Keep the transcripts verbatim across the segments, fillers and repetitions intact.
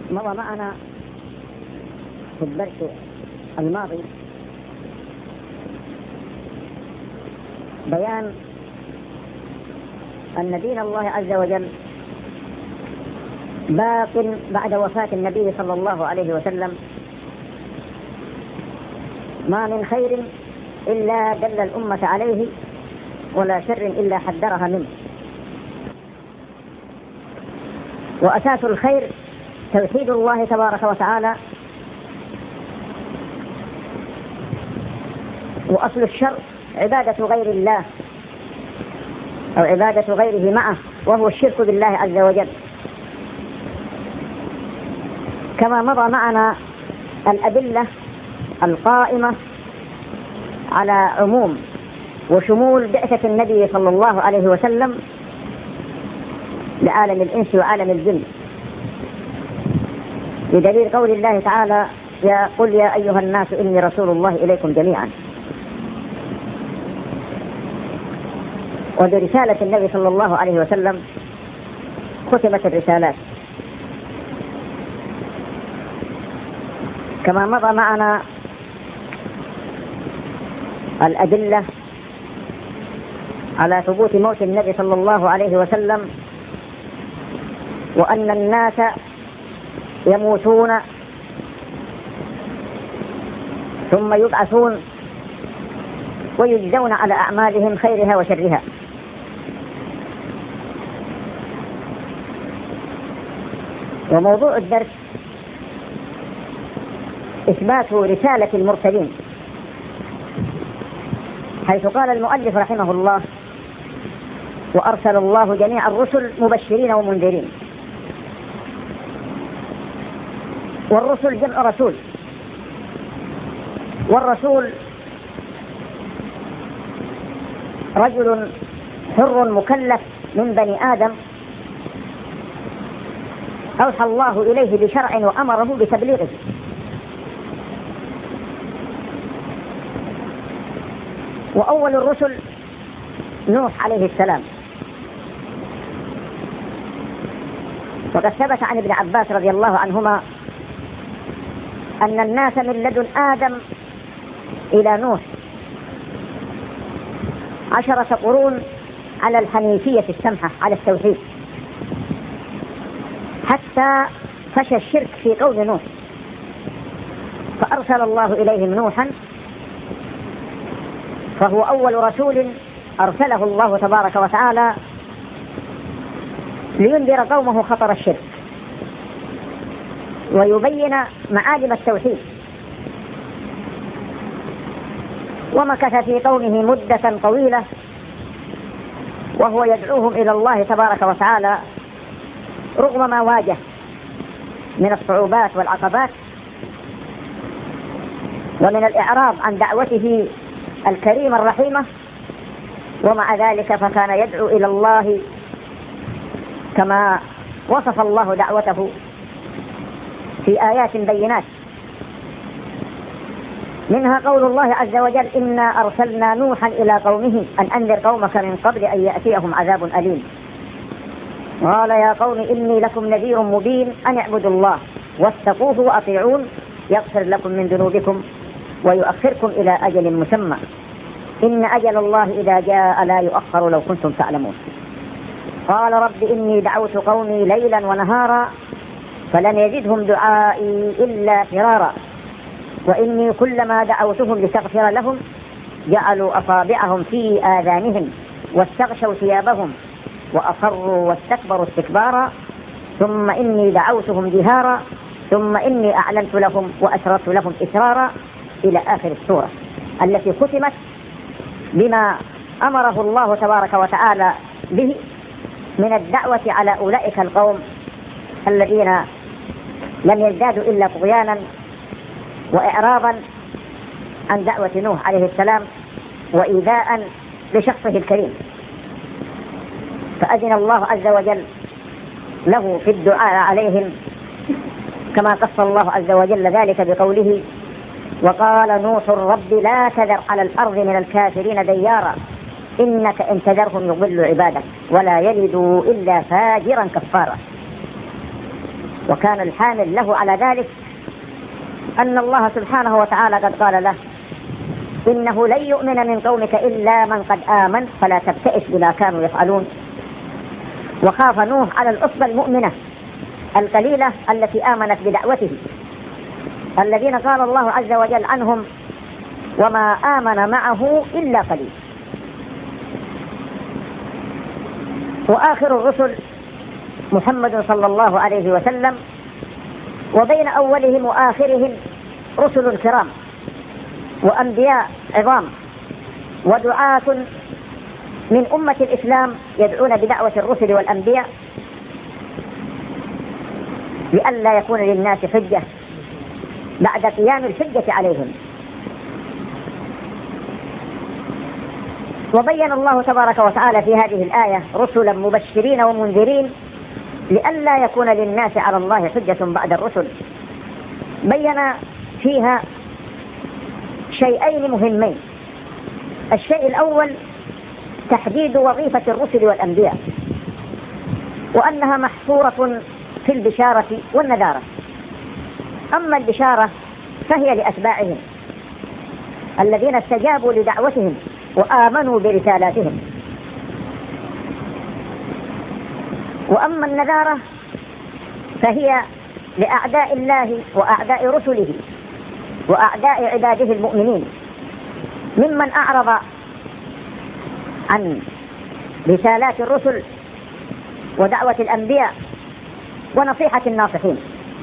مضى معنا في الدرس الماضي بيان أن دين الله عز وجل باق بعد وفاة النبي صلى الله عليه وسلم، ما من خير إلا دل الأمة عليه ولا شر إلا حذرها منه. وأساس الخير توحيد الله تبارك وتعالى، وأصل الشر عبادة غير الله أو عبادة غيره معه، وهو الشرك بالله عز وجل. كما مضى معنا الأدلة القائمة على عموم وشمول بعثة النبي صلى الله عليه وسلم لعالم الإنس وعالم الجن، بدليل قول الله تعالى: يا قل يا أيها الناس إني رسول الله إليكم جميعا. وبرسالة النبي صلى الله عليه وسلم ختمت الرسالات. كما مضى معنا الأدلة على ثبوت موت النبي صلى الله عليه وسلم، وأن الناس يموتون ثم يبعثون ويجزون على أعمالهم خيرها وشرها. وموضوع الدرس إثبات رسالة المرسلين، حيث قال المؤلف رحمه الله: وأرسل الله جميع الرسل مبشرين ومنذرين. والرسل جمع رسول، والرسول رجل حر مكلف من بني آدم أوحى الله إليه بشرع وأمره بتبليغه. وأول الرسل نوح عليه السلام. وقد ثبت عن ابن عباس رضي الله عنهما أن الناس من لدن آدم إلى نوح عشرة قرون على الحنيفية السمحة، على التوحيد، حتى فشى الشرك في قوم نوح، فأرسل الله إليهم نوحا، فهو أول رسول أرسله الله تبارك وتعالى لينذر قومه خطر الشرك ويبين معالم التوحيد. ومكث في قومه مدة طويلة وهو يدعوهم إلى الله تبارك وتعالى رغم ما واجه من الصعوبات والعقبات ومن الإعراض عن دعوته الكريمة الرحيمة. ومع ذلك فكان يدعو إلى الله كما وصف الله دعوته في آيات بينات، منها قول الله عز وجل: إنا أرسلنا نوحا إلى قومه أن أنذر قومك من قبل أن يأتيهم عذاب أليم. قال: يا قوم إني لكم نذير مبين أن اعبدوا الله واتقوه وأطيعون يغفر لكم من ذنوبكم ويؤخركم إلى أجل مسمى إن أجل الله إذا جاء لا يؤخر لو كنتم تعلمون. قال: رب إني دعوت قومي ليلا ونهارا فلم يزدهم دعائي إلا فرارا وإني كلما دعوتهم لتغفر لهم جعلوا أصابعهم في آذانهم واستغشوا ثيابهم وأصروا واستكبروا استكبارا ثم إني دعوتهم جهارا ثم إني أعلنت لهم وأسررت لهم إسرارا، إلى آخر السورة التي ختمت بما أمره الله تبارك وتعالى به من الدعوة على أولئك القوم الذين لم يزدادوا إلا طغيانا وإعراضا عن دعوة نوح عليه السلام وإيذاء لشخصه الكريم. فأذن الله عز وجل له في الدعاء عليهم، كما قص الله عز وجل ذلك بقوله: وقال نوح رب لا تذر على الأرض من الكافرين ديارا إنك إن تذرهم يضلوا عبادك ولا يلدوا إلا فاجرا كفارا. وكان الحامل له على ذلك أن الله سبحانه وتعالى قد قال له: إنه لن يؤمن من قومك إلا من قد آمن فلا تبتئس بما كانوا يفعلون. وخاف نوح على الأصبة المؤمنة القليلة التي آمنت بدعوته، الذين قال الله عز وجل عنهم: وما آمن معه إلا قليل. وآخر الرسل محمد صلى الله عليه وسلم، وبين أولهم وآخرهم رسل كرام وأنبياء عظام ودعاة من أمة الإسلام يدعون بدعوة الرسل والأنبياء لئلا يكون للناس حجة بعد قيام الحجة عليهم. وبين الله تبارك وتعالى في هذه الآية رسلا مبشرين ومنذرين لئلا يكون للناس على الله حجة بعد الرسل. بين فيها شيئين مهمين: الشيء الأول تحديد وظيفة الرسل والأنبياء، وأنها محصورة في البشارة والنذارة. أما البشارة فهي لأتباعهم الذين استجابوا لدعوتهم وآمنوا برسالاتهم، وأما النذارة فهي لأعداء الله وأعداء رسله وأعداء عباده المؤمنين ممن أعرض عن رسالات الرسل ودعوة الأنبياء ونصيحة الناصحين.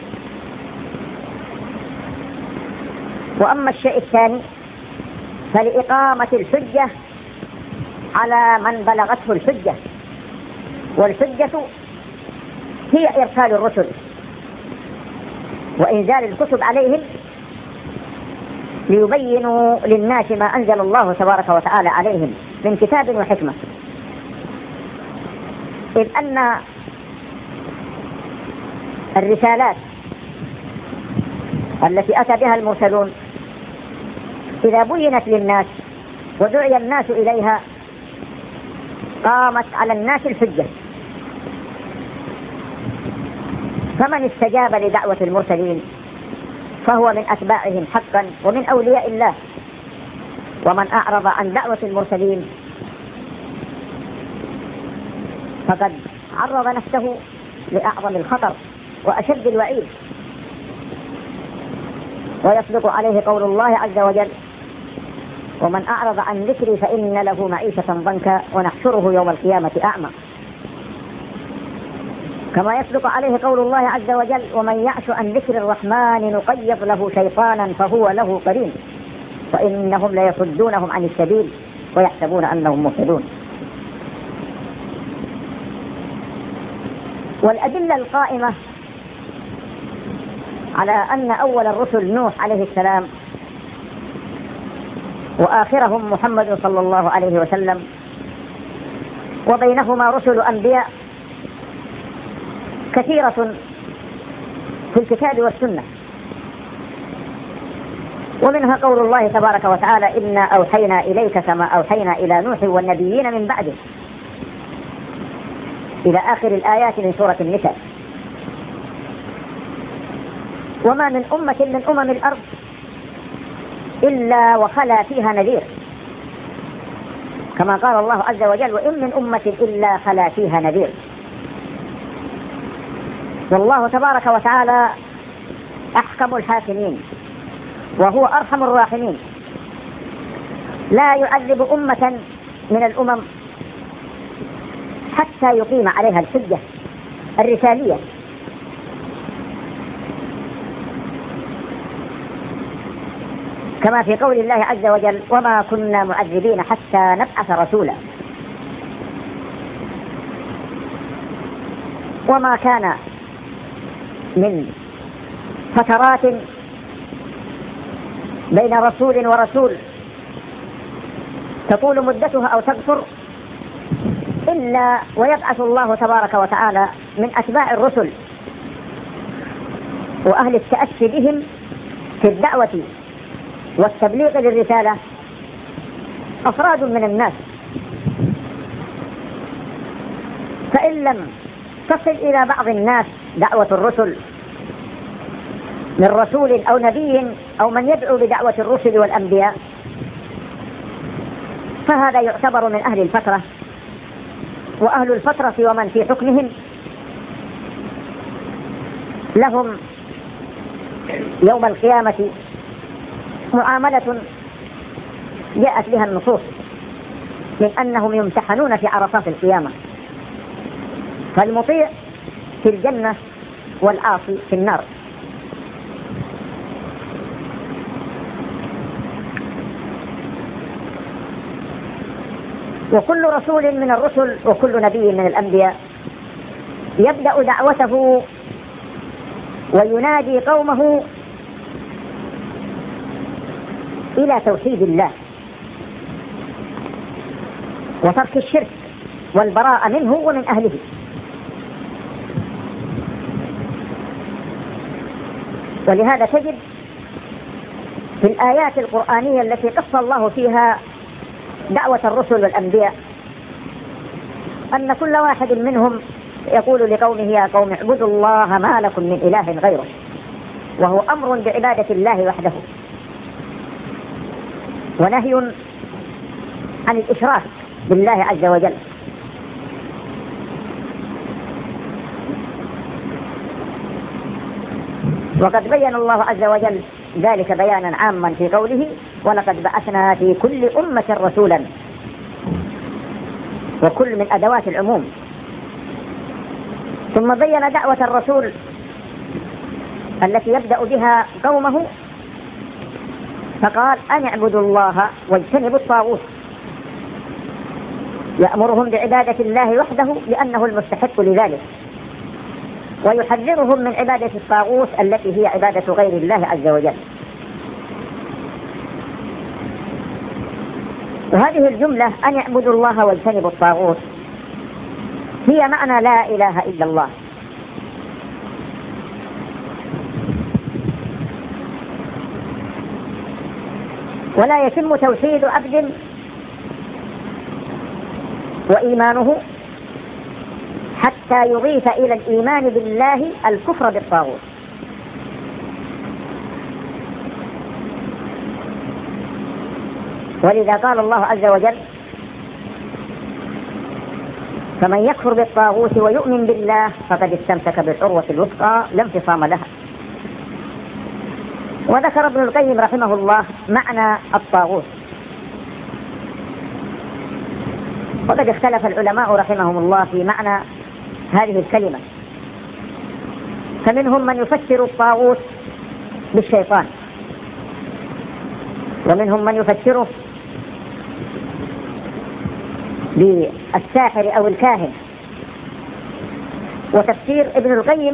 وأما الشيء الثاني فلإقامة الحجة على من بلغته الحجة، والحجة هي إرسال الرسل وإنزال الكتب عليهم ليبينوا للناس ما أنزل الله تبارك وتعالى عليهم من كتاب وحكمة. إذ أن الرسالات التي أتى بها المرسلون إذا بينت للناس ودعي الناس إليها قامت على الناس الحجة. فمن استجاب لدعوة المرسلين فهو من أتباعهم حقا ومن أولياء الله، ومن أعرض عن دعوة المرسلين فقد عرض نفسه لأعظم الخطر وأشد الوعيد. ويصدق عليه قول الله عز وجل: ومن أعرض عن ذكري فإن له معيشة ضنكا ونحشره يوم القيامة أعمى. كما يصدق عليه قول الله عز وجل: ومن يعش عن ذكر الرحمن نقيض له شيطانا فهو له قرين وإنهم ليصدونهم عن السبيل ويحسبون أنهم مهتدون. والأدلة القائمة على أن أول الرسل نوح عليه السلام وآخرهم محمد صلى الله عليه وسلم وبينهما رسل أنبياء كثيرة في الكتاب والسنة. ومنها قول الله تبارك وتعالى: إنا أوحينا إليك كما أوحينا إلى نوح والنبيين من بعده، إلى آخر الآيات من سورة النساء. وما من أمة من أمم الأرض إلا وخلا فيها نذير، كما قال الله عز وجل: وإن من أمة إلا خلا فيها نذير. والله تبارك وتعالى أحكم الحاكمين وهو أرحم الراحمين، لا يعذب أمة من الأمم حتى يقيم عليها الحجة الرسالية. كما في قول الله عز وجل: وما كنا معذبين حتى نبعث رسولا. وما كان من فترات بين رسول ورسول تطول مدتها أو تقصر إلا ويبعث الله تبارك وتعالى من أتباع الرسل وأهل التأسي بهم في الدعوة والتبليغ للرسالة أفراد من الناس، فإن لم تصل إلى بعض الناس دعوة الرسل من رسول أو نبي أو من يدعو بدعوة الرسل والأنبياء، فهذا يعتبر من أهل الفترة، وأهل الفترة ومن في حكمهم لهم يوم القيامة معاملة جاءت بها النصوص من أنهم يمتحنون في عرصات القيامة، فالمطيع في الجنة والعاصي في النار. وكل رسول من الرسل وكل نبي من الأنبياء يبدأ دعوته وينادي قومه إلى توحيد الله وترك الشرك والبراءة منه ومن أهله. ولهذا تجد في الآيات القرآنية التي قص الله فيها دعوة الرسل والأنبياء أن كل واحد منهم يقول لقومه يا قوم اعبدوا الله ما لكم من إله غيره، وهو أمر بعبادة الله وحده ونهي عن الإشراك بالله عز وجل. وقد بين الله عز وجل ذلك بيانا عاما في قوله ولقد بعثنا في كل أمة رسولا، وكل من أدوات العموم. ثم بين دعوة الرسول التي يبدأ بها قومه فقال أن اعبدوا الله واجتنبوا الطاغوت، يأمرهم بعبادة الله وحده لأنه المستحق لذلك، ويحذرهم من عبادة الطاغوت التي هي عبادة غير الله عز وجل. وهذه الجملة أن يعبدوا الله واجتنبوا الطاغوت هي معنى لا إله إلا الله. ولا يتم توحيد عبد وإيمانه حتى يضيف إلى الإيمان بالله الكفر بالطاغوت. ولذا قال الله عز وجل فمن يكفر بالطاغوت ويؤمن بالله فقد استمسك بالعروة الوثقى لا انفصام لها. وذكر ابن القيم رحمه الله معنى الطاغوت، وقد اختلف العلماء رحمهم الله في معنى هذه الكلمة، فمنهم من يفسر الطاغوت بالشيطان، ومنهم من يفسره بالساحر أو الكاهن. وتفسير ابن القيم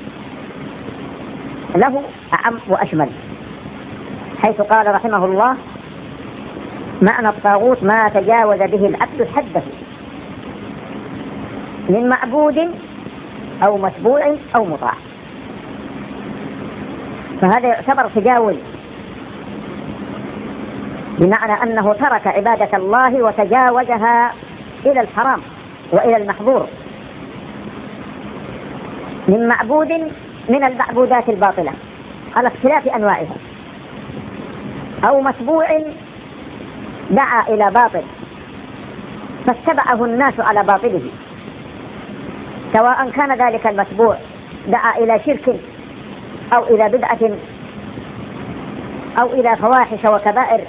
له أعم وأشمل، حيث قال رحمه الله معنى الطاغوت ما تجاوز به العبد حده من معبود أو متبوع أو مطاع، فهذا يعتبر تجاوز، بمعنى أنه ترك عبادة الله وتجاوزها إلى الحرام وإلى المحظور من معبود من المعبودات الباطلة على اختلاف أنواعها، أو متبوع دعا إلى باطل فاتبعه الناس على باطله، سواء كان ذلك المتبوع دعا إلى شرك أو إلى بدعة أو إلى فواحش وكبائر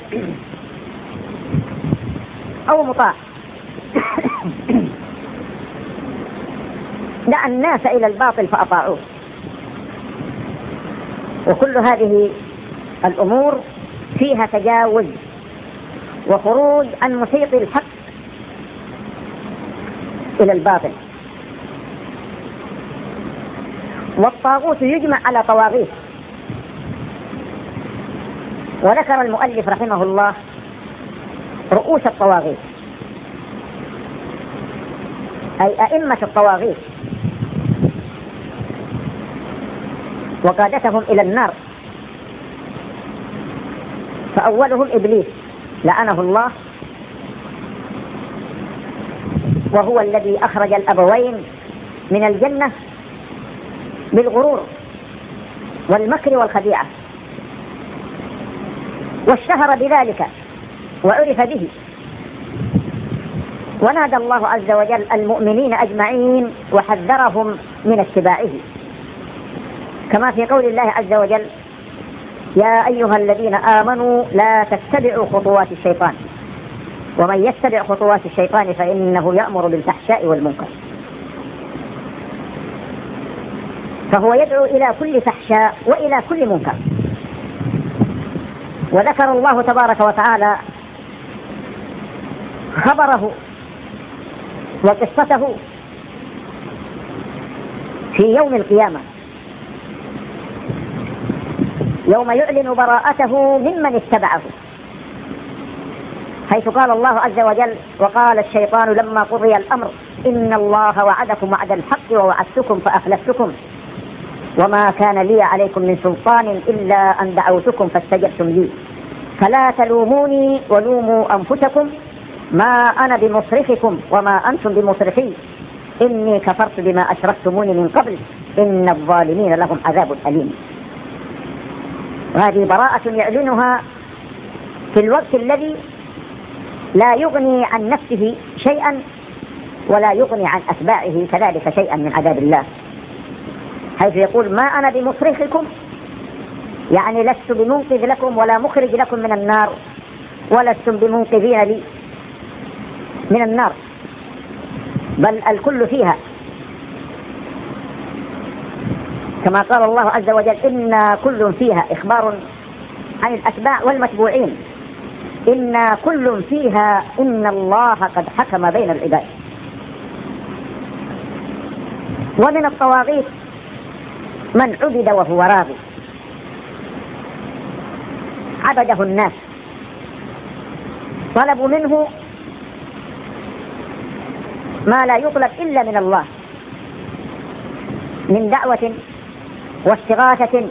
أو مطاع دعا الناس إلى الباطل فأطاعوه. وكل هذه الأمور فيها تجاوز وخروج عن محيط الحق إلى الباطل. والطاغوت يجمع على طواغيت، وذكر المؤلف رحمه الله رؤوس الطواغيت أي أئمة الطواغيت وقادتهم إلى النار. فأولهم إبليس لعنه الله، وهو الذي أخرج الأبوين من الجنة بالغرور والمكر والخديعة، واشتهر بذلك وعرف به. ونادى الله عز وجل المؤمنين أجمعين وحذرهم من اتباعه، كما في قول الله عز وجل: يا أيها الذين آمنوا لا تتبعوا خطوات الشيطان ومن يتبع خطوات الشيطان فإنه يأمر بالفحشاء والمنكر. فهو يدعو إلى كل فحشاء وإلى كل منكر. وذكر الله تبارك وتعالى خبره وقصته في يوم القيامة، يوم يعلن براءته ممن اتبعه، حيث قال الله عز وجل: وقال الشيطان لما قضي الأمر إن الله وعدكم وعد الحق ووعدتكم فأخلفتكم وما كان لي عليكم من سلطان إلا أن دعوتكم فاستجبتم لي فلا تلوموني ولوموا أنفسكم ما أنا بمصرخكم وما أنتم بمصرخي إني كفرت بما أشركتموني من قبل إن الظالمين لهم عذاب أليم. وهذه براءة يعلنها في الوقت الذي لا يغني عن نفسه شيئا ولا يغني عن أتباعه كذلك شيئا من عذاب الله، حيث يقول: ما أنا بمصرخكم، يعني لست بمنقذ لكم ولا مخرج لكم من النار ولستم بمنقذين لي من النار، بل الكل فيها، كما قال الله عز وجل: إنا كل فيها، إخبار عن الأتباع والمتبوعين، إنا كل فيها إن الله قد حكم بين العباد. ومن الطواغيت من عبد وهو راضي، عبده الناس، طلبوا منه ما لا يطلب إلا من الله من دعوة واستغاثة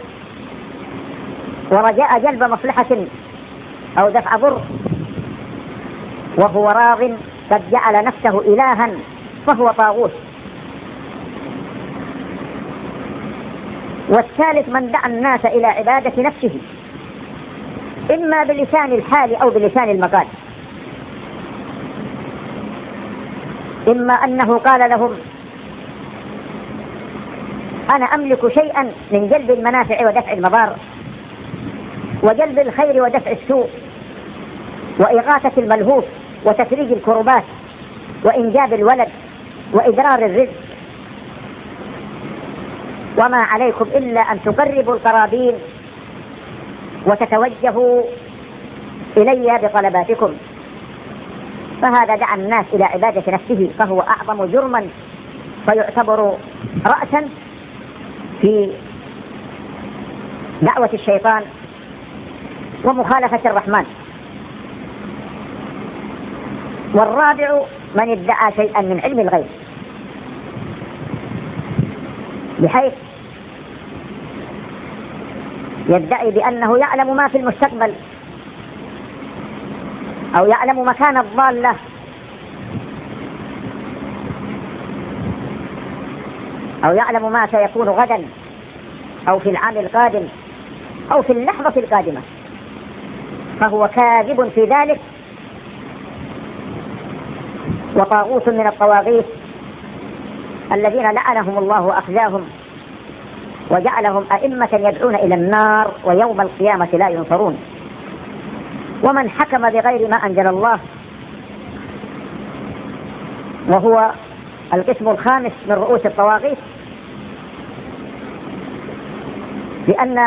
ورجاء جلب مصلحة أو دفع ضر، وهو راض قد جعل نفسه إلها فهو طاغوت. والثالث من دعا الناس إلى عبادة نفسه، إما بلسان الحال أو بلسان المقال، إما أنه قال لهم: أنا أملك شيئا من جلب المنافع ودفع المضار وجلب الخير ودفع السوء وإغاثة الملهوف وتفريج الكربات وإنجاب الولد وإدرار الرزق، وما عليكم إلا أن تقربوا القرابين وتتوجهوا إلي بطلباتكم. فهذا دعا الناس إلى عبادة نفسه، فهو أعظم جرما، فيعتبر رأسا في دعوة الشيطان ومخالفة الرحمن. والرابع من ادعى شيئا من علم الغيب، بحيث يدعي بأنه يعلم ما في المستقبل أو يعلم مكان الضالة أو يعلم ما سيكون غدا أو في العام القادم أو في اللحظة القادمة، فهو كاذب في ذلك وطاغوت من الطواغيت الذين لعنهم الله وأخزاهم وجعلهم أئمة يدعون إلى النار ويوم القيامة لا ينصرون. ومن حكم بغير ما أنزل الله، وهو القسم الخامس من رؤوس الطواغيت، لأن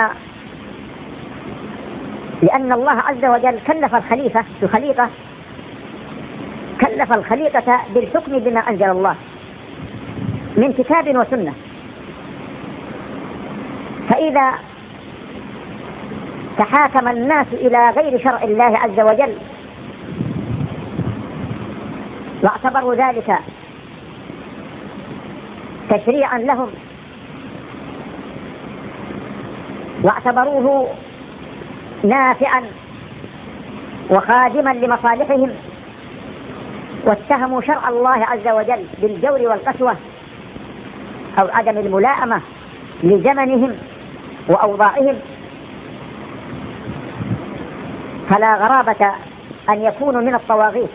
لأن الله عز وجل كلف الخليفة الخليقة كلف الخليقة بالحكم بما أنزل الله من كتاب وسنة، فإذا تحاكم الناس إلى غير شرع الله عز وجل واعتبروا ذلك تشريعا لهم واعتبروه نافعا وخادما لمصالحهم، واتهموا شرع الله عز وجل بالجور والقسوة أو عدم الملائمة لزمنهم وأوضاعهم، فلا غرابة أن يكونوا من الطواغيت.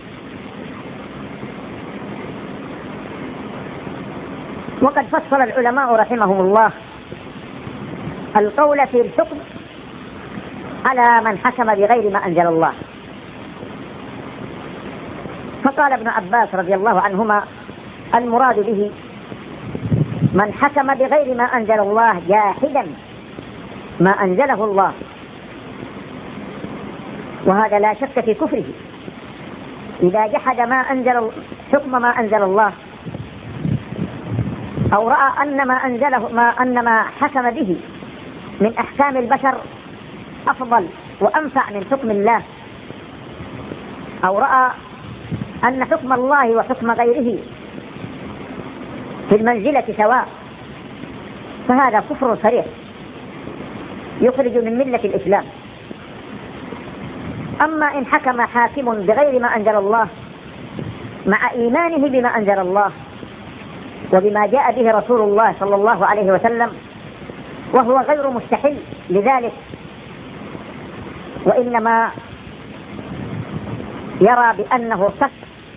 وقد فصل العلماء رحمهم الله القول في الحكم على من حكم بغير ما أنزل الله. فقال ابن عباس رضي الله عنهما: المراد به من حكم بغير ما أنزل الله جاحدا ما أنزله الله، وهذا لا شك في كفره. إذا جحد ما أنزل حكم ما أنزل الله، أو رأى أن ما أنزله ما أن ما حكم به من أحكام البشر أفضل وأنفع من حكم الله، أو رأى أن حكم الله وحكم غيره في المنزلة سواء، فهذا كفر صريح يخرج من ملة الإسلام. أما إن حكم حاكم بغير ما أنزل الله مع إيمانه بما أنزل الله وبما جاء به رسول الله صلى الله عليه وسلم، وهو غير مستحل لذلك، وإنما يرى بأنه ارتكب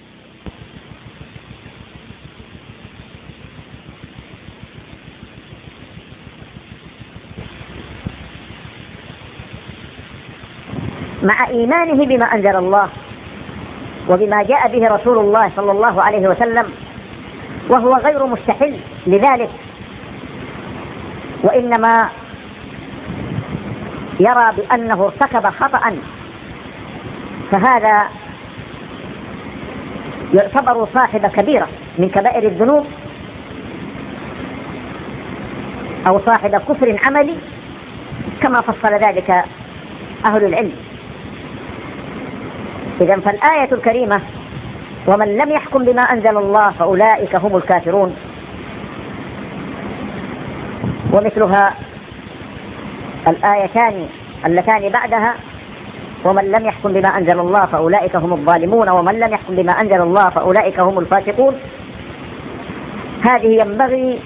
مع إيمانه بما أنزل الله وبما جاء به رسول الله صلى الله عليه وسلم، وهو غير مستحل لذلك، وإنما يرى بأنه ارتكب خطأ، فهذا يعتبر صاحب كبيرة من كبائر الذنوب أو صاحب كفر عملي، كما فصل ذلك أهل العلم. إذن فالآية الكريمة: ومن لم يحكم بما أنزل الله فأولئك هم الكافرون، ومثلها الآيتان اللتان بعدها: ومن لم يحكم بما أنزل الله فأولئك هم الظالمون، ومن لم يحكم بما أنزل الله فأولئك هم الفاسقون. هذه ينبغي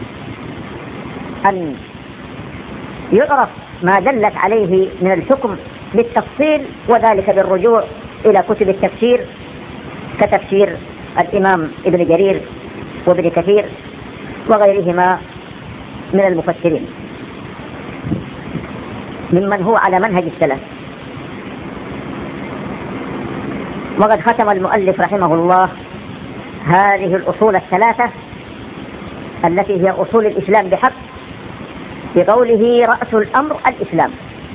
أن يعرف ما دلت عليه من الحكم بالتفصيل، وذلك بالرجوع إلى كتب التفسير كتفسير الإمام ابن جرير وابن كثير وغيرهما من المفسرين ممن هو على منهج السلف. وقد ختم المؤلف رحمه الله هذه الأصول الثلاثة التي هي أصول الإسلام بحق بقوله: رأس الأمر الإسلام،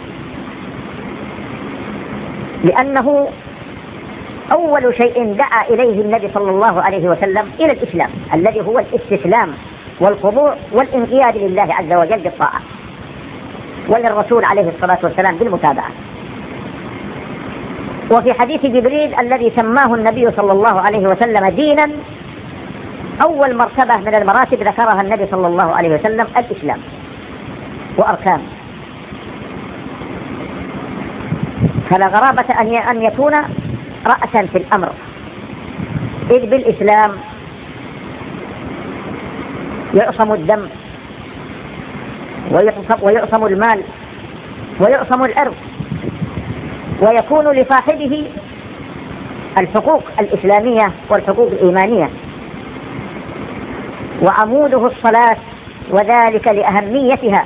لأنه أول شيء دعا إليه النبي صلى الله عليه وسلم إلى الإسلام، الذي هو الاستسلام والخضوع والانقياد لله عز وجل بالطاعة، وللرسول عليه الصلاة والسلام بالمتابعة. وفي حديث جبريل الذي سماه النبي صلى الله عليه وسلم دينا، أول مرتبة من المراتب ذكرها النبي صلى الله عليه وسلم الإسلام وأركانه. فلا غرابة أن يكون رأسا في الأمر، إذ بالإسلام يعصم الدم ويعصم المال ويعصم الأرض، ويكون لصاحبه الحقوق الإسلامية والحقوق الإيمانية، وعموده الصلاة، وذلك لأهميتها،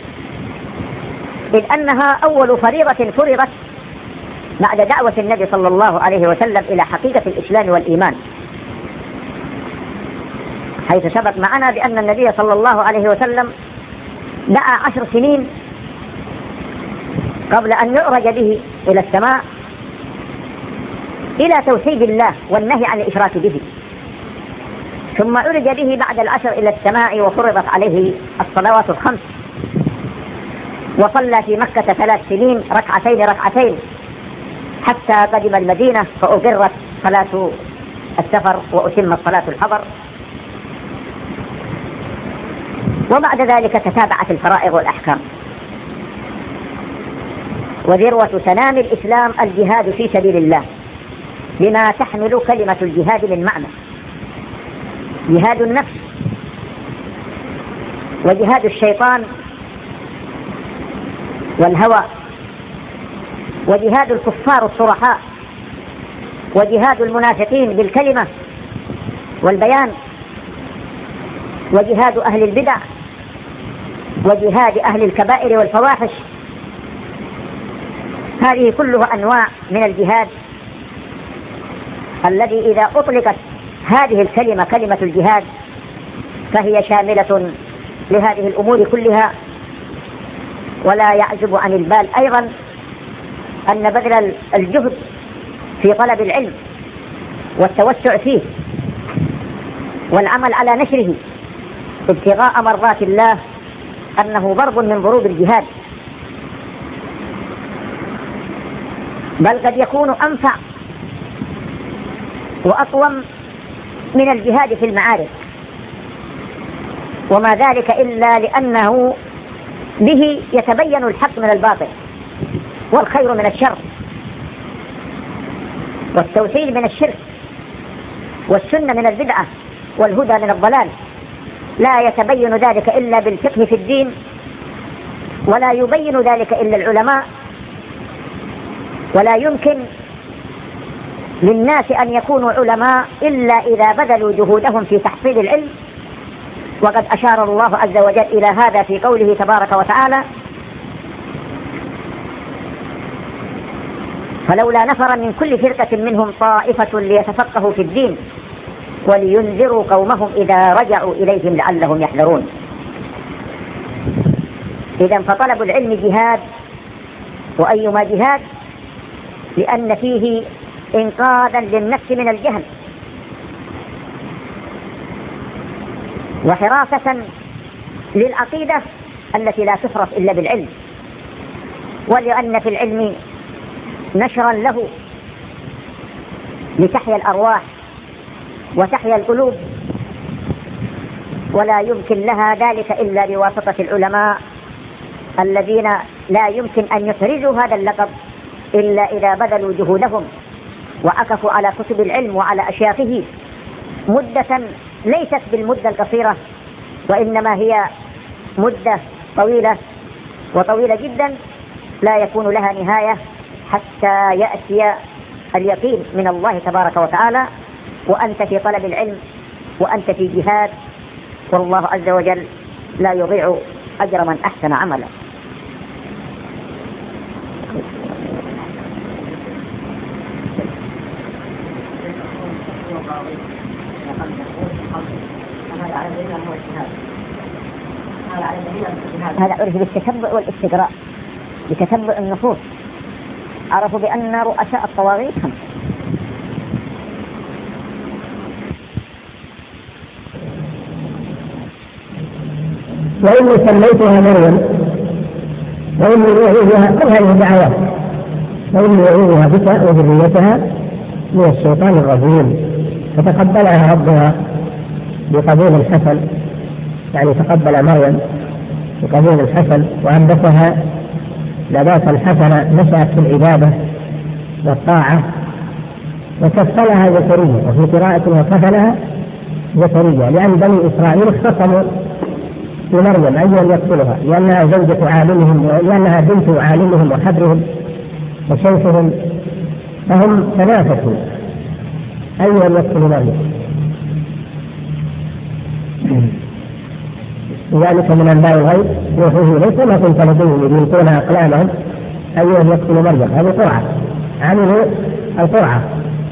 إذ أنها أول فريضة فرضت بعد دعوة النبي صلى الله عليه وسلم إلى حقيقة الإسلام والإيمان، حيث سبق معنا بأن النبي صلى الله عليه وسلم دعا عشر سنين قبل أن يعرج به إلى السماء إلى توحيد الله والنهي عن الإشراك به، ثم عرج به بعد العشر إلى السماء وفرضت عليه الصلوات الخمس، وصلى في مكة ثلاث سنين ركعتين ركعتين حتى قدم المدينة فأقرت صلاة السفر وأتمت صلاة الحضر. وبعد ذلك تتابعت الفرائض والأحكام. وذروة سنام الإسلام الجهاد في سبيل الله، بما تحمل كلمة الجهاد من معنى: جهاد النفس وجهاد الشيطان والهوى، وجهاد الكفار الصرحاء، وجهاد المنافقين بالكلمة والبيان، وجهاد أهل البدع، وجهاد أهل الكبائر والفواحش. هذه كلها أنواع من الجهاد الذي إذا أطلقت هذه الكلمة كلمة الجهاد فهي شاملة لهذه الأمور كلها. ولا يعزب عن البال أيضا أن بذل الجهد في طلب العلم والتوسع فيه والعمل على نشره ابتغاء مرضات الله أنه ضرب من ضروب الجهاد، بل قد يكون أنفع وأقوم من الجهاد في المعارك، وما ذلك إلا لأنه به يتبين الحق من الباطل والخير من الشر والتوحيد من الشرك والسنة من البدعة والهدى من الضلال. لا يتبين ذلك إلا بالفقه في الدين، ولا يبين ذلك إلا العلماء، ولا يمكن للناس أن يكونوا علماء إلا إذا بذلوا جهودهم في تحصيل العلم. وقد أشار الله عز وجل إلى هذا في قوله تبارك وتعالى: فلولا نفر من كل فرقة منهم طائفة ليتفقهوا في الدين ولينذروا قومهم إذا رجعوا إليهم لعلهم يحذرون. إذن فطلب العلم جهاد، وأيما جهاد، لأن فيه إنقاذا للنفس من الجهل وحراسة للعقيدة التي لا تفرط إلا بالعلم، ولأن في العلم نشرا له لتحيا الأرواح وتحيا القلوب، ولا يمكن لها ذلك إلا بواسطة العلماء الذين لا يمكن أن يفرزوا هذا اللقب إلا إذا بذلوا جهودهم وعكفوا على كتب العلم وعلى أشياخه مدة ليست بالمدة القصيرة، وإنما هي مدة طويلة وطويلة جدا لا يكون لها نهاية حتى يأتي اليقين من الله تبارك وتعالى، وأنت في طلب العلم وأنت في جهاد، والله عز وجل لا يضيع أجر من أحسن عملا. هذا عرف بالتتبع والاستقراء، بتتبع النصوص. عرفوا بأن رؤساء الطواغيت خمسة: وإني سميتها مريم وإني أعيذها، كل هذه الدعوات، وإني أعيذها بك وذريتها من الشيطان الرجيم. فتقبلها ربها بقبول حسن، يعني تقبل مريم بقبول حسن وأنبتها نباتا حسنا، نشأت في العبادة والطاعة، وكفلها زكريا، وفي قراءة وكفلها زكريا، لأن بني إسرائيل اختصموا في مريم أيها يقتلها، لأنها زوجة عالمهم، لأنها بنت عالمهم وحبرهم وشيخهم، فهم تنافسوا أيها يقتل مريم. ذلك من أنباء الغيب يوحيه إليك وما كنت لديهم إذ يلقون أقلامهم أيها يقتل مريم. هذه قرعة، عملوا القرعة،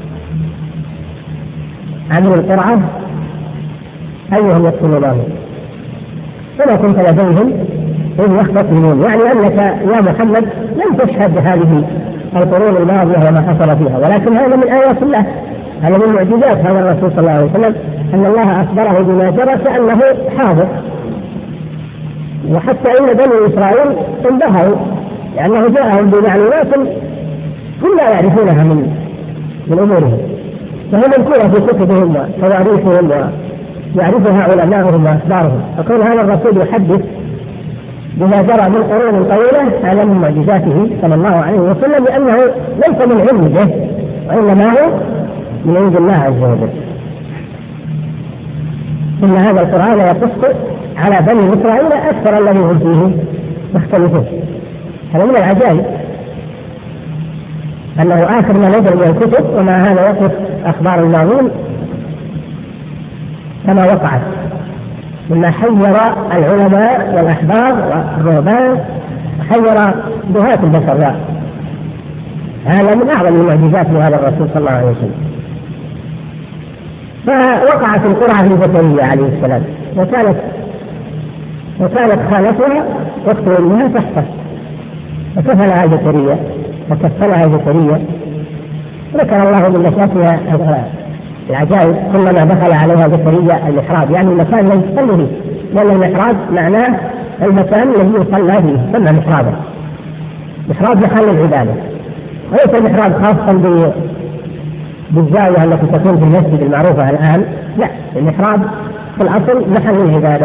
عملوا القرعة أيها يقتل مريم وما كنت لديهم إذ يختصمون، يعني أنك يا محمد لم تشهد هذه القرون الماضية وما حصل فيها، ولكن هذا من آيات الله، هذا من معجزات هذا الرسول صلى الله عليه وسلم، أن الله أخبره بما جرى كأنه حاضر. وحتى إن بني إسرائيل انبهروا لأنه جاءهم بمعلومات هم لا يعرفونها من من أمورهم، فهي منكورة في كتبهم وتواريخهم ويعرفها علماؤهم وأخبارهم. فكون هذا الرسول يحدث بما جرى من قرون طويلة هذا من معجزاته صلى الله عليه وسلم، لأنه ليس من علمه وإنما هو من عند الله عز وجل. إن هذا القرآن يقص على بني إسرائيل أكثر الذي هم فيه مختلفون. هذا من العجائب أنه آخر ما نزل من الكتب ومع هذا يقف أخبار الماضين كما وقعت، مما حير العلماء والأحبار والرهبان، حير دهاة البشر. هذا من أعظم المعجزات لهذا الرسول صلى الله عليه وسلم. فوقعت القرعة في زكريا عليه السلام، وكانت وكانت خالتها تقتل منها تحته، فكفلها زكريا وكفلها زكريا. ذكر الله من نشاتها العجائب كلما دخل عليها زكريا المحراب، يعني المكان الذي يصلي فيه، لأن المحراب معناه المكان الذي يصلى فيه، سمى محرابا. محراب محل العبادة، وليس المحراب خاصا بالزاوية التي تكون في المسجد المعروفة الآن، لا، المحراب في الأصل محل العبادة.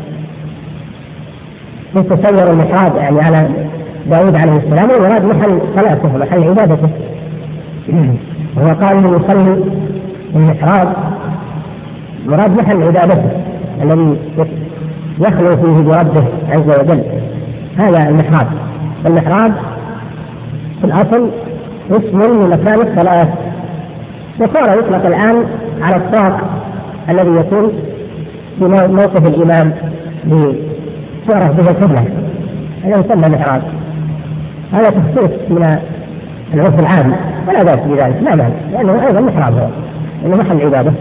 يتصور المحراب يعني على داود عليه السلام ويراد محل صلاته محل عبادته، وهو قال انه يصلي المحراب مراد محل عبادته الذي يخلو فيه بربه عز وجل، هذا المحراب. المحراب في الأصل اسم لمكان الصلاة، وصار يطلق الآن على الطاق الذي يكون في موقف الإمام لتعرف به القبلة، هذا يسمى محراب. هذا تخصيص من العرف العام ولا بأس بذلك، لا مانع، لأنه أيضا محراب هو إنه محل عبادة.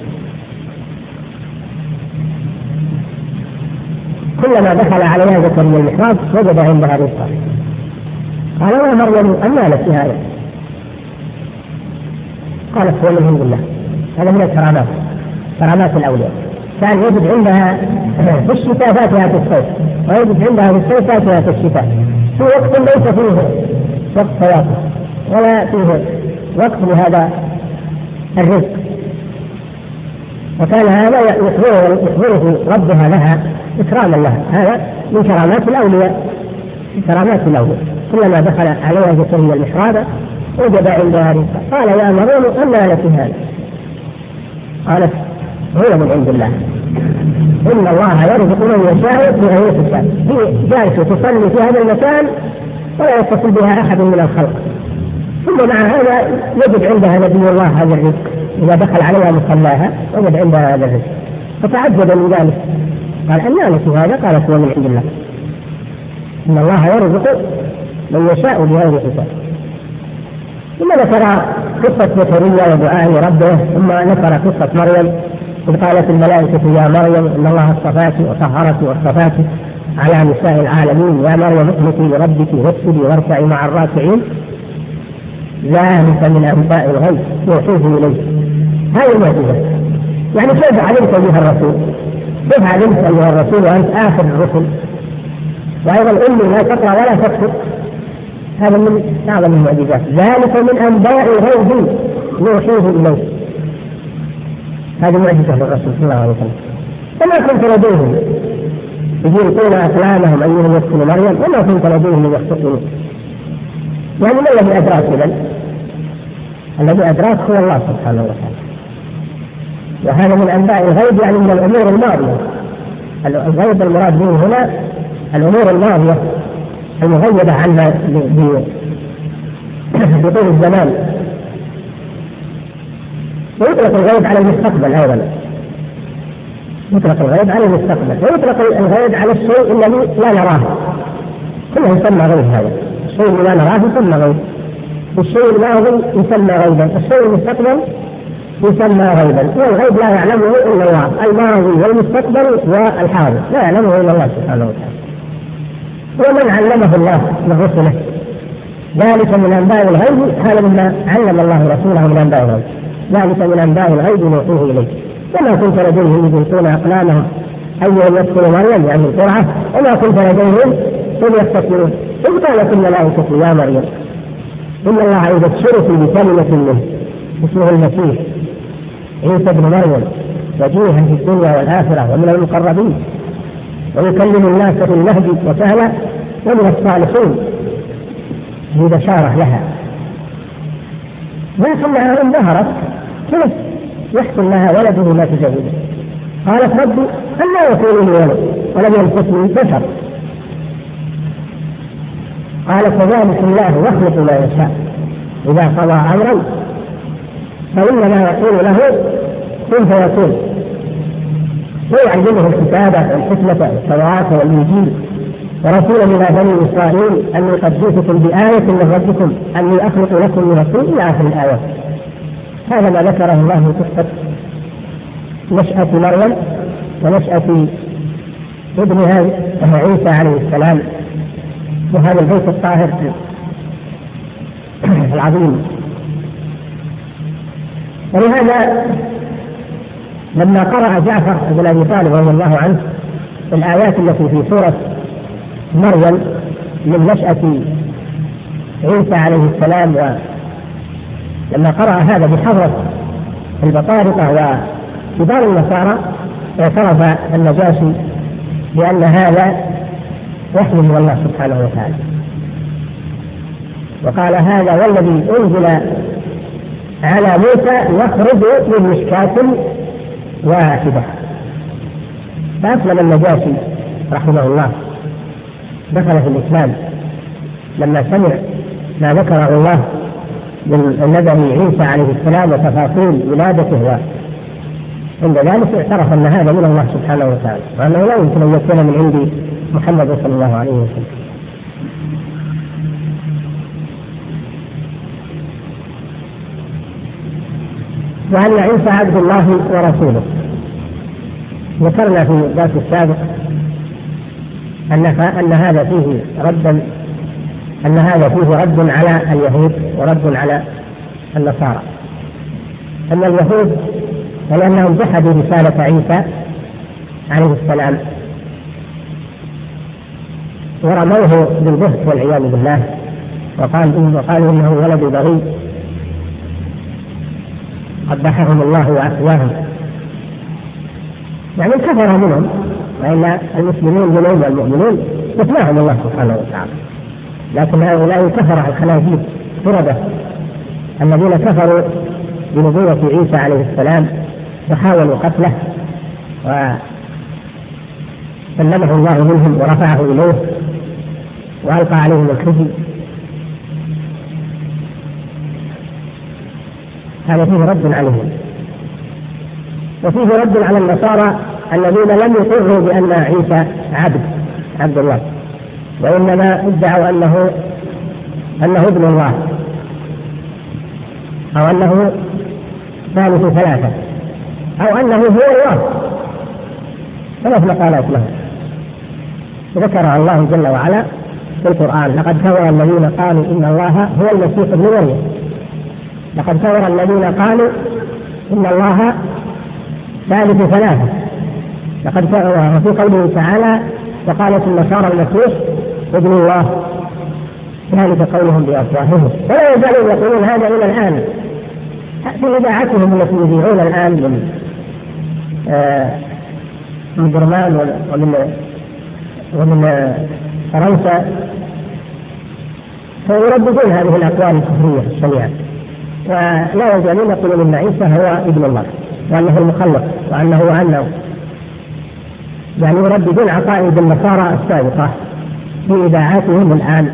كلما دخل عليها زكريا المحراب وجد عندها رزقا. قال يا مريم أنى لك هذا؟ قالت هو من عند الله. هذا من الكرامات، كرامات الأولياء. كان يجد عندها في الشتاء فاتها في الصيف، ويجد عندها في الصيف فاتها في الشتاء، في وقت ليس فيه وقت تواصل ولا فيه وقت لهذا الرزق. وكان هذا يخبره ربها لها إكراما لها، هذا من كرامات الأولياء، كرامات الأولياء. كلما دخل عليها زكريا المحراب وجد عندها رزقا. قال يا مريم أنى لك هذا؟ قالت هو من عند الله، إن الله يرزق من يشاء بغير حساب. هي جالسة تصلي في هذا المكان ولا يتصل بها أحد من الخلق، ثم مع هذا يجد عندها نبي الله هذا الرزق. إذا دخل عليها مصلاها وجد عندها هذا الرزق، فتعجب من ذلك. قال أنى لك هذا؟ قالت هو من عند الله، إن الله يرزق من يشاء بغير حساب. ثم ذكر قصة زكريا ودعاء ربه، ثم ذكر قصة مريم إذ قالت الملائكة يا مريم إن الله اصطفاك وطهرك واصطفاك على نساء العالمين، يا مريم اقنتي لربك واسجدي واركعي مع الراكعين، ذلك من أنباء الغيب يوحيه إليه. هذه المعجزة. يعني كيف علمت أيها الرسول؟ كيف علمت أيها الرسول وأنت آخر الرسل؟ وأيضا أمي لا تقرأ ولا تكتب، هذا من أعظم المعجزات. ذلك من أنباء الغيب يوحيه إليه. هذه معجزة للرسول صلى الله عليه وسلم. وما كنت لديهم يلقون أقلامهم أيهم يقتل مريم، وما كنت لديهم يخطئون. يعني ما الذي أدراك إذن؟ الذي أدراك هو الله سبحانه وتعالى. وهذا من أنباء الغيب، يعني من الأمور الماضية. الغيب المراد به هنا الأمور الماضية المغيبة عنا بطول الزمان. ويطلق الغيب على المستقبل أيضا، يطلق الغيب على المستقبل، ويطلق الغيب على الشيء الذي لا نراه، كله يسمى غيب. هذا الشيء الذي لا نراه يسمى غيب، الشيء الماضي يسمى غيبا، الشيء المستقبل يسمى غيبا. والغيب لا يعلمه إلا الله، الماضي والمستقبل والحاضر لا يعلمه إلا الله سبحانه وتعالى، ومن علمه الله من رسله. ذلك من أنباء الغيب، هذا مما علم الله رسوله من أنباء الغيب. ذلك من أنباء الغيب نوحيه إليه. وما كنت لديهم إذ يلقون أقلامهم أيهم يقتل مريم، يعني القرعة، وما كنت لديهم إذ يختصمون إذ قالت الملائكة يا مريم إن الله يبشرك بكلمة منه اسمه المسيح عيسى ابن مريم، وجيها في الدنيا والآخرة ومن المقربين، ويكلم الناس في المهد وكهلا ومن الصالحين. هي بشارة لها، لكنها انبهرت كيف يحصل لها ولده ما تزوجه. قالت ربي أنى يكون لي ولد ولم يمسسني بشر. قال كذلك الله يخلق ما يشاء إذا قضى أمرا فإنما يقول له كن فيكون. ويعلمه الكتابة والحكمة والتوراة والإنجيل ورسولا إلى بني إسرائيل أني قد جئتكم بآية من ربكم أني أخلق لكم من الطين إلى آخر الآية. هذا ما ذكره الله في قصة نشأة مريم ونشأة ابنها عيسى عليه السلام وهذا البيت الطاهر العظيم. ولهذا لما قرأ جعفر بن أبي طالب رضي الله عنه الآيات التي في سورة مريم من نشأة عيسى عليه السلام، ولما قرأ هذا بحضرة البطارقة وكبار النصارى اعترف النجاشي بأن هذا وحي من الله سبحانه وتعالى، وقال هذا والذي أنزل على موسى يخرج من مشكاة واحدة. فأسلم النجاشي رحمه الله، دخل في الإسلام لما سمع ما ذكره الله من نبي عيسى عليه السلام وتفاصيل ولادته، عند ذلك اعترف أن هذا من الله سبحانه وتعالى وأنه لا يمكن أن يكون من عند محمد صلى الله عليه وسلم. وأن عيسى عبد الله ورسوله. ذكرنا في الدرس السابق أن أن هذا فيه ردا أن هذا فيه رد على اليهود ورد على النصارى. أن اليهود لأنهم جحدوا رسالة عيسى عليه السلام ورموه بالبهت والعياذ بالله وقال وقالوا إنه ولد بغي قبحهم الله وعافاهم، يعني كفر منهم، وإلا المسلمون منهم والمؤمنون يسمعهم الله سبحانه وتعالى. لكن هؤلاء كفر الخنازير قردة الذين كفروا بنبوة عيسى عليه السلام وحاولوا قتله وسلمه الله منهم ورفعه إليه وألقى عليهم الخزي. هذا فيه رد عليهم. وفيه رد على النصارى الذين لم يقروا بأن عيسى عبد عبد الله، وإنما ادعوا أنه أنه ابن الله أو أنه ثالث ثلاثة أو أنه هو الله. ثلاث مقالات له ذكرها الله جل وعلا في القرآن: لقد كفر الذين قالوا إن الله هو المسيح ابن مريم، لقد كفر الذين قالوا إن الله ثالث ثلاثة، لقد كفر. وفي قوله تعالى: وقالت النصارى المسيح ابن الله، ذلك قولهم بأفواههم. ولا يزالون يقولون هذا إلى الآن في إذاعتهم التي يذيعون الآن من آه من برمان ومن ومن فرنسا، فيرددون هذه الأقوال الكفرية الشنيعة، ولا يزالون يقولون إن عيسى هو ابن الله وأنه المخلق وأنه وأنه، يعني يرددون عقائد النصارى السابقة في إذاعاتهم الآن،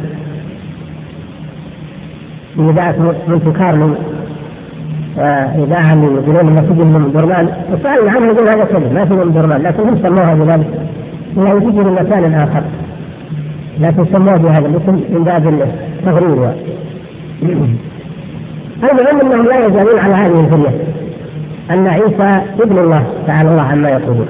في إذاعة مونت كارلو وإذاعة من يقولون المسجد من برمان، وسألنا عنه يقول هذا كذب ما في من برمان، لكن هم سموها بذلك إنه يجي من مكان آخر، لكن سموه بهذا الاسم من باب التغرير. المهم أنهم لا يزالون على هذه الفرية أن عيسى ابن الله تعالى الله عما يقولون،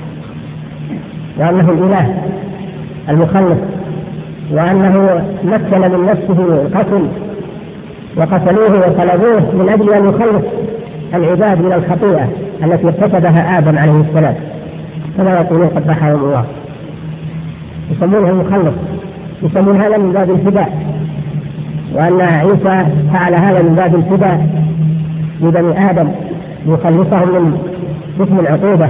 وأنه الإله المخلص، وأنه مكن من نفسه القتل وقتلوه وطلبوه من أجل أن يخلص العباد من الخطيئة التي ارتكبها آدم عليه السلام، كما يقولون قبحه الله. يسمونه المخلص، يسمون هذا من باب الفداء، وأن عيسى فعل هذا من باب الفداء لبني آدم ليخلصهم من اسم العقوبة،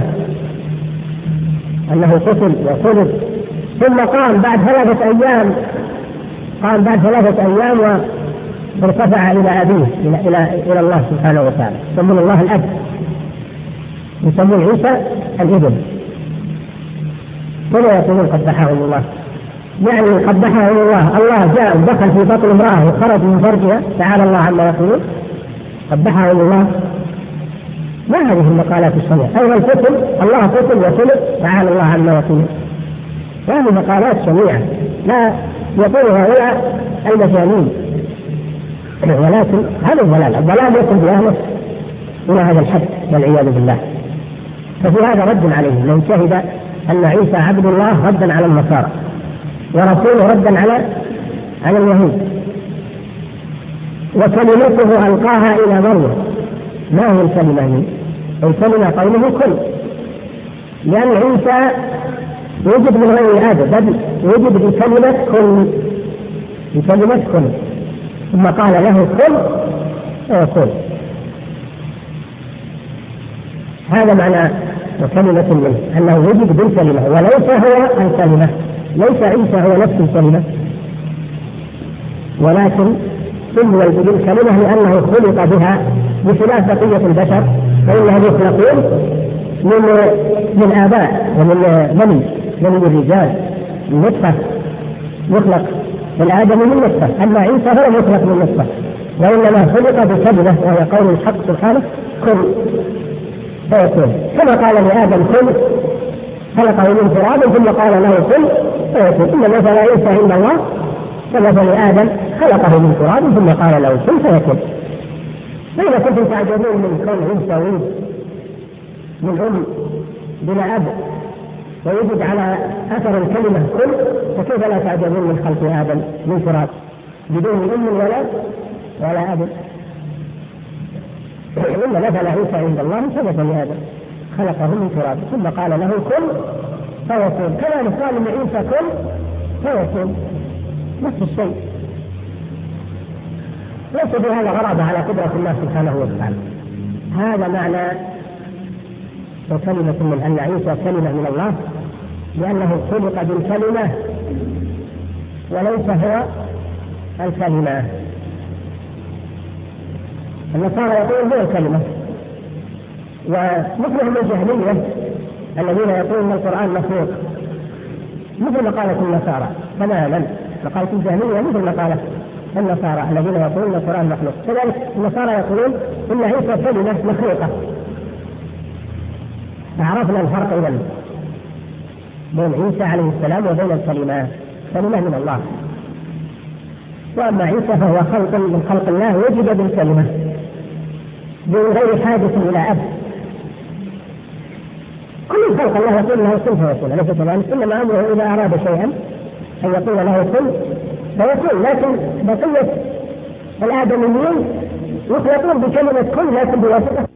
أنه قتل وصلب ثم قام بعد ثلاثة أيام قام بعد ثلاثة أيام وارتفع إلى أبيه إلى إلى إلى الله سبحانه وتعالى. يسمون الله الأب، يسمون عيسى الابن. كما يقولون قبحه الله، يعني قبحه الله، الله جاء ودخل في بطن امرأة وخرج من فرجها، تعالى الله عما يقولون قبحه الله. ما هذه المقالات الشنيعة؟ أيضا القتل، الله قتل وخلق، تعالى الله عما يقولون. هذه مقالات شنيعة لا يقولها هؤلاء المجانين، ولكن هذا الضلال، الضلال يصل بأهله إلى هذا الحد والعياذ بالله. ففي هذا رد عليه من شهد أن عيسى عبد الله ردا على النصارى، ورسوله ردا على على اليهود. وكلمته ألقاها إلى مريم. ما هي الكلمة؟ الكلمة قوله كن، لأن عيسى يوجد من غير آدم، بل يوجد بكلمة كن، بكلمة كن، ثم قال له كن فيكون. هذا معنى وكلمة منه، أنه وجد بالكلمة وليس هو الكلمة، ليس عيسى هو نفس الكلمة، ولكن سمي بالكلمة لأنه خلق بها بخلاف بقية البشر، فإنهم يخلقون من من آباء ومن مني مني الرجال، من نطفة يخلق الآدم من نطفة، أما عيسى هو يخلق من نطفة، وإنما خلق بكلمة وهي قول الحق سبحانه كن فيكون. كما قال لآدم كن خلقه من تراب ثم قال له كن فيكون. إن مثل عيسى عند الله كمثل آدم خلقه من تراب ثم قال له كن فيكون. فإذا كنتم تعجبون من كون عيسى ولد من أم بلا أب ويجد على أثر الكلمة كن، فكيف لا تعجبون من خلق آدم من تراب بدون أم ولا ولا أب؟ إن مثل عيسى عند الله كمثل آدم خلقه من تراب ثم قال له كن فيكون. كما قال لعيسى كن فيكون، نفس الشيء. ليس بهذا غرابة على قدرة الله سبحانه وتعالى. هذا معنى وكلمة من أن عيسى كلمة من الله، لأنه خلق بالكلمة وليس هو الكلمة. النصارى يقولون هو الكلمة، ومثلهم الجهمية الذين يقولون القرآن مخلوق، مثل مقالة النصارى تماما. مقالة الجهمية مثل مقالة النصارى الذين يقولون القرآن مخلوق. كذلك النصارى يقولون إن عيسى كلمة مخلوقة. عرفنا الفرق إذن بين عيسى عليه السلام وبين الكلمة، كلمة من الله. وأما عيسى فهو خلق من خلق الله وجد بالكلمة من غير حاجة إلى أب. كل خلق الله يقول له كن فيكون، أليس كذلك؟ إنما أمره إذا أراد شيئا أن يقول له كن فيكون. لكن بقية الآدميين يخلقون بكلمة كن لكن بواسطة